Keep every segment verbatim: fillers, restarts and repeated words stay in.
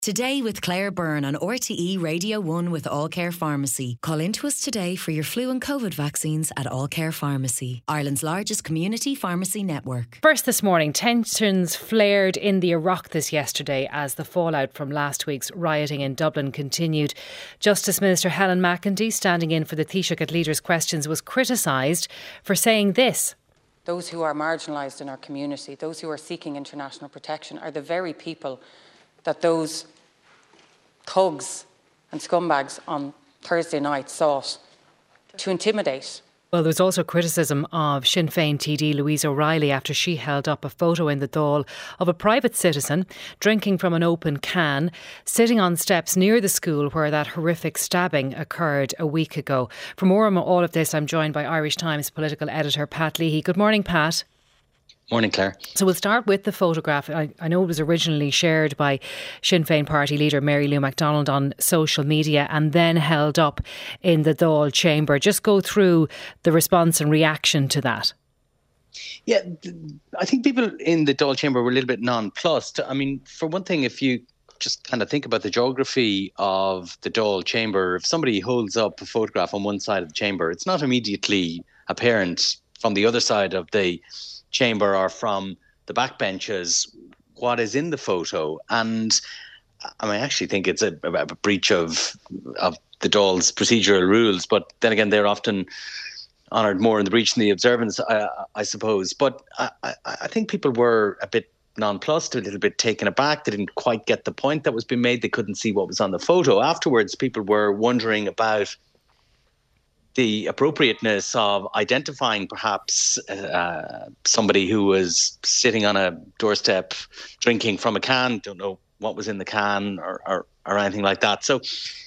Today with Claire Byrne on R T E Radio one with All Care Pharmacy. Call into us today for your flu and COVID vaccines at All Care Pharmacy, Ireland's largest community pharmacy network. First this morning, tensions flared in the Oireachtas yesterday as the fallout from last week's rioting in Dublin continued. Justice Minister Helen McEntee, standing in for the Taoiseach at Leaders' Questions, was criticised for saying this. Those who are marginalised in our community, those who are seeking international protection, are the very people that those thugs and scumbags on Thursday night sought to intimidate. Well, there was also criticism of Sinn Féin T D Louise O'Reilly after she held up a photo in the Dáil of a private citizen drinking from an open can, sitting on steps near the school where that horrific stabbing occurred a week ago. For more on all of this, I'm joined by Irish Times political editor Pat Leahy. Good morning, Pat. Morning, Claire. So we'll start with the photograph. I, I know it was originally shared by Sinn Féin party leader Mary Lou McDonald on social media and then held up in the Dáil chamber. Just go through the response and reaction to that. Yeah, I think people in the Dáil chamber were a little bit nonplussed. I mean, for one thing, if you just kind of think about the geography of the Dáil chamber, if somebody holds up a photograph on one side of the chamber, it's not immediately apparent from the other side of the chamber or from the backbenches what is in the photo. And I mean, I actually think it's a, a breach of of the Dáil's procedural rules, but then again, they're often honoured more in the breach than the observance, I, I suppose. But I, I, I think people were a bit nonplussed, a little bit taken aback. They didn't quite get the point that was being made. They couldn't see what was on the photo. Afterwards, people were wondering about the appropriateness of identifying perhaps uh, somebody who was sitting on a doorstep drinking from a can, don't know what was in the can or, or, or anything like that. So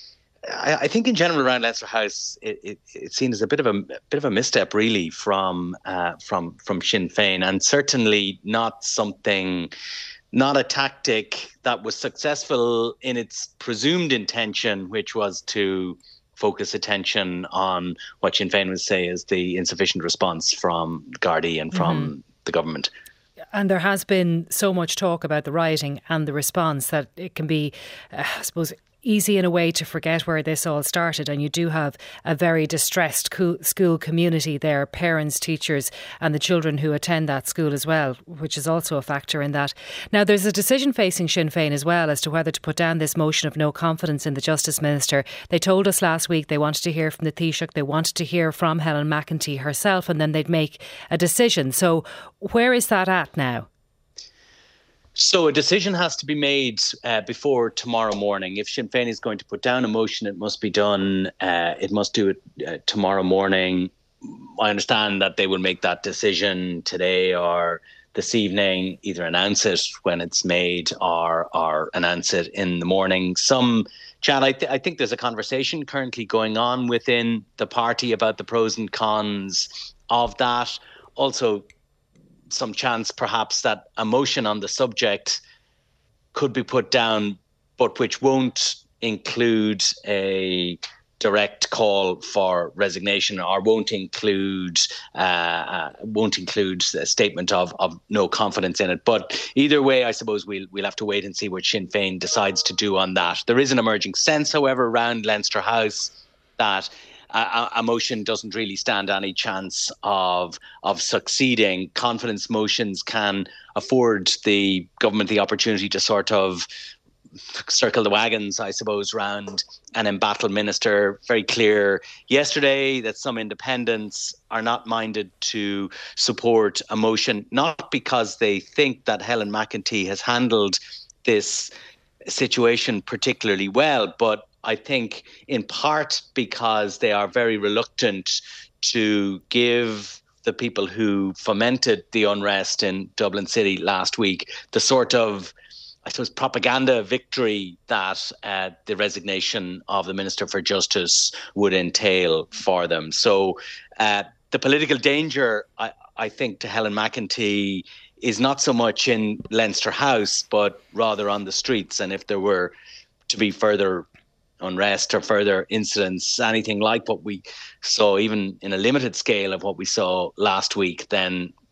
I, I think in general around Leinster House, it, it, it's seen as a bit of a, a bit of a misstep really from uh, from from Sinn Féin, and certainly not something, not a tactic that was successful in its presumed intention, which was to focus attention on what Sinn Féin would say is the insufficient response from Gardaí and from mm-hmm. the government. And there has been so much talk about the rioting and the response that it can be, uh, I suppose, easy in a way to forget where this all started. And you do have a very distressed co- school community there, parents, teachers and the children who attend that school as well, which is also a factor in that. Now, there's a decision facing Sinn Féin as well as to whether to put down this motion of no confidence in the Justice Minister. They told us last week they wanted to hear from the Taoiseach, they wanted to hear from Helen McEntee herself, and then they'd make a decision. So where is that at now? So a decision has to be made uh, before tomorrow morning. If Sinn Féin is going to put down a motion, it must be done. Uh, it must do it uh, tomorrow morning. I understand that they will make that decision today or this evening, either announce it when it's made or, or announce it in the morning. Some chat, I, th- I think there's a conversation currently going on within the party about the pros and cons of that. Also, some chance perhaps that a motion on the subject could be put down, but which won't include a direct call for resignation or won't include uh, uh, won't include a statement of, of no confidence in it. But either way, I suppose we'll we'll have to wait and see what Sinn Féin decides to do on that. There is an emerging sense, however, around Leinster House that A, a motion doesn't really stand any chance of of succeeding. Confidence motions can afford the government the opportunity to sort of circle the wagons, I suppose, round an embattled minister. Very clear yesterday that some independents are not minded to support a motion, not because they think that Helen McEntee has handled this situation particularly well, but I think in part because they are very reluctant to give the people who fomented the unrest in Dublin City last week the sort of, I suppose, propaganda victory that uh, the resignation of the Minister for Justice would entail for them. So uh, the political danger, I, I think, to Helen McEntee is not so much in Leinster House, but rather on the streets. And if there were to be further unrest or further incidents, anything like what we saw, even in a limited scale of what we saw last week, then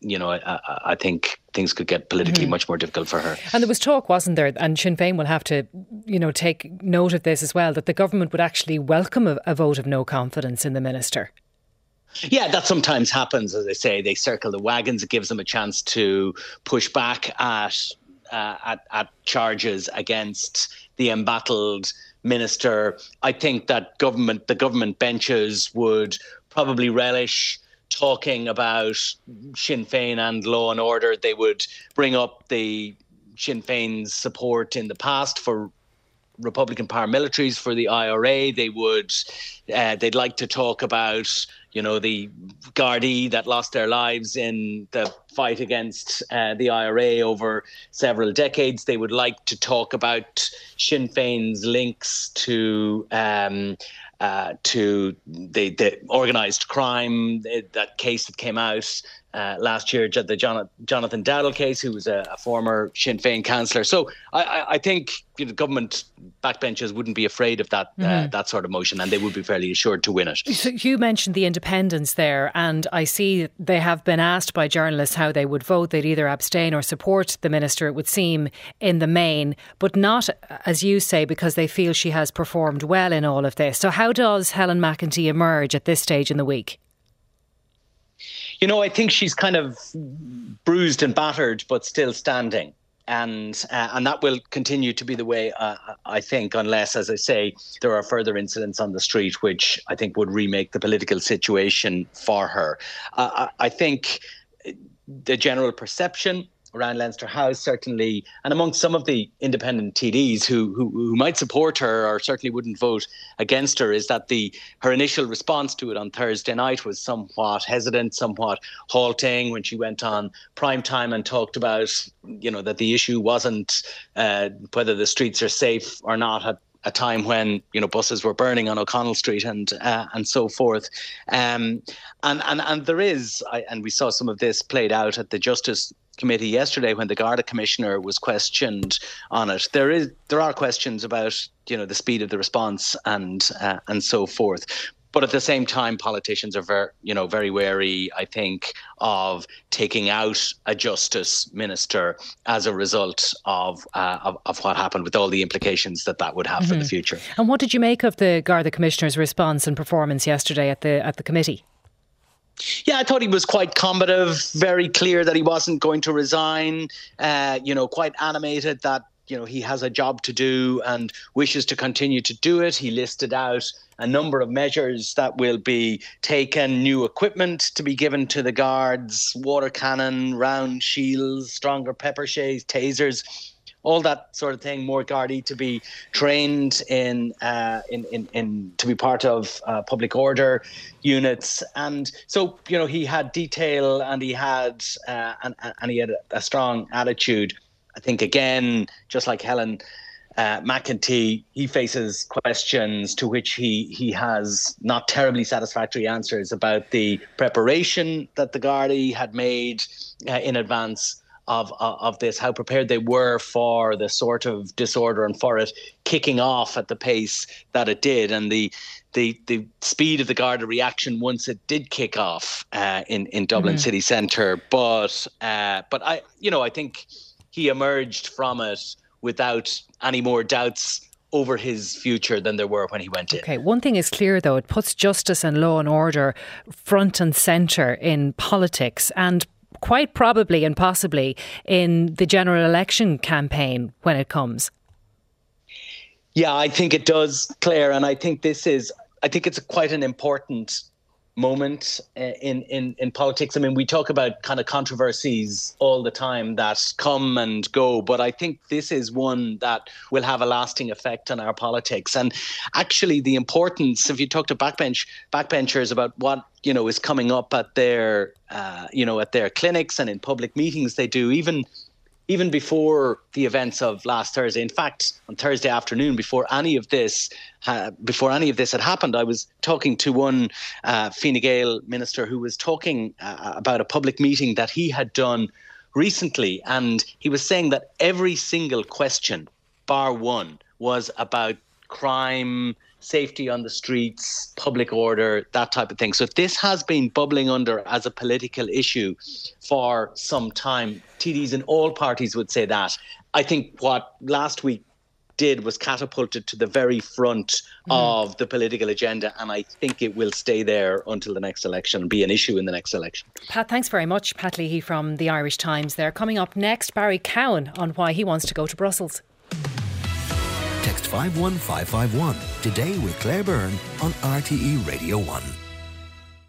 you know, I, I think things could get politically mm-hmm. much more difficult for her. And there was talk, wasn't there, and Sinn Féin will have to, you know, take note of this as well, that the government would actually welcome a, a vote of no confidence in the minister. Yeah, that sometimes happens, as I say. They circle the wagons. It gives them a chance to push back at uh, at, at charges against the embattled minister. I think that government, the government benches would probably relish talking about Sinn Féin and law and order. They would bring up the Sinn Féin's support in the past for Republican paramilitaries, for the I R A. They would, uh, they'd like to talk about, you know, the Gardaí that lost their lives in the fight against uh, the I R A over several decades. They would like to talk about Sinn Féin's links to um, uh, to the, the organised crime, that case that came out uh, last year, the John, Jonathan Dowdall case, who was a, a former Sinn Féin councillor. So I, I, I think, you know, government backbenchers wouldn't be afraid of that mm. uh, that sort of motion, and they would be fairly assured to win it. So you mentioned the independents there, and I see they have been asked by journalists how they would vote. They'd either abstain or support the minister, it would seem, in the main, but not, as you say, because they feel she has performed well in all of this. So how does Helen McEntee emerge at this stage in the week? You know, I think she's kind of bruised and battered, but still standing. And uh, and that will continue to be the way, uh, I think, unless, as I say, there are further incidents on the street, which I think would remake the political situation for her. Uh, I think the general perception around Leinster House, certainly, and amongst some of the independent T Ds who, who who might support her or certainly wouldn't vote against her, is that the her initial response to it on Thursday night was somewhat hesitant, somewhat halting, when she went on prime time and talked about, you know, that the issue wasn't uh, whether the streets are safe or not at a time when, you know, buses were burning on O'Connell Street and uh, and so forth. Um, and, and, and there is, I, and we saw some of this played out at the Justice Committee yesterday when the Garda Commissioner was questioned on it. There is there are questions about, you know, the speed of the response and uh, and so forth. But at the same time, politicians are very, you know, very wary, I think, of taking out a justice minister as a result of uh, of, of what happened, with all the implications that that would have mm-hmm. for the future. And what did you make of the Garda Commissioner's response and performance yesterday at the at the committee? Yeah, I thought he was quite combative, very clear that he wasn't going to resign, uh, you know, quite animated that, you know, he has a job to do and wishes to continue to do it. He listed out a number of measures that will be taken: new equipment to be given to the guards, water cannon, round shields, stronger pepper sprays, tasers, all that sort of thing, more Gardaí to be trained in, uh, in, in, in to be part of uh, public order units. And so, you know, he had detail and he had uh, and, and he had a, a strong attitude. I think, again, just like Helen uh, McEntee, he faces questions to which he he has not terribly satisfactory answers about the preparation that the Gardaí had made uh, in advance of of this, how prepared they were for the sort of disorder and for it kicking off at the pace that it did, and the the the speed of the Garda reaction once it did kick off uh, in in Dublin mm-hmm. city centre. But uh, but I you know I think he emerged from it without any more doubts over his future than there were when he went in. Okay, one thing is clear though, it puts justice and law and order front and centre in politics, and quite probably and possibly in the general election campaign when it comes. Yeah, I think it does, Claire, and I think this is, I think it's a quite an important moment in, in, in politics. I mean, we talk about kind of controversies all the time that come and go, but I think this is one that will have a lasting effect on our politics. And actually the importance, if you talk to backbench backbenchers about what, you know, is coming up at their, uh, you know, at their clinics and in public meetings they do, even even before the events of last Thursday. In fact, on Thursday afternoon, before any of this, uh, before any of this had happened, I was talking to one uh, Fine Gael minister who was talking uh, about a public meeting that he had done recently, and he was saying that every single question, bar one, was about crime, safety on the streets, public order, that type of thing. So if this has been bubbling under as a political issue for some time, T Ds in all parties would say that. I think what last week did was catapulted to the very front mm. of the political agenda, and I think it will stay there until the next election and be an issue in the next election. Pat, thanks very much. Pat Leahy from the Irish Times there. Coming up next, Barry Cowan on why he wants to go to Brussels. Text five one five five one today with Claire Byrne on R T E Radio one.